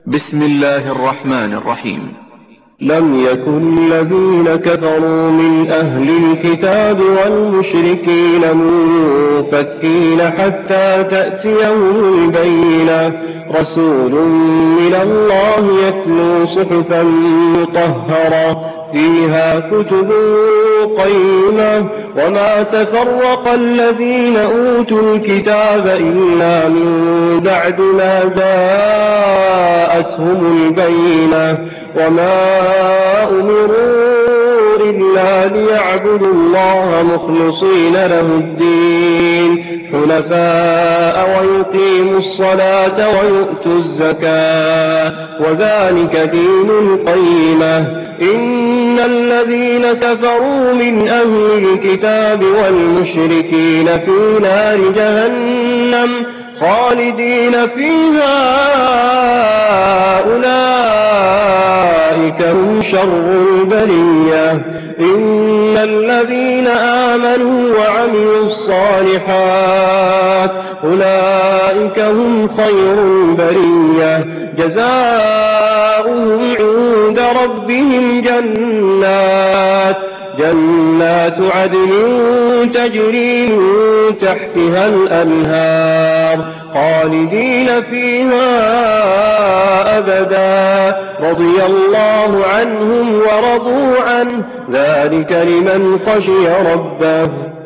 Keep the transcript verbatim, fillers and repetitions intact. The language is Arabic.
بسم الله الرحمن الرحيم. لم يكن الذين كفروا من أهل الكتاب والمشركين منفكين حتى تأتيهم البينة، رسول من الله يتلو صحفا مطهرة فيها كتب قيمة، وما تفرق الذين أوتوا الكتاب إلا من بعد ما جاءتهم البينة، وما أمروا إلا ليعبدوا الله مخلصين له الدين حنفاء ويقيموا الصلاة ويؤتوا الزكاة، وذلك دين القيمة. إن الذين كفروا من أهل الكتاب والمشركين في نار جهنم خالدين فيها، أولئك هم شر البرية. إن الذين آمنوا وعملوا الصالحات أولئك هم خير البرية، جزاؤهم عند ربهم جنات جنات عدن تجري من تحتها الأنهار خالدين فيها أبدا، رضي الله عنهم ورضوا عنه، ذلك لمن خشي ربه.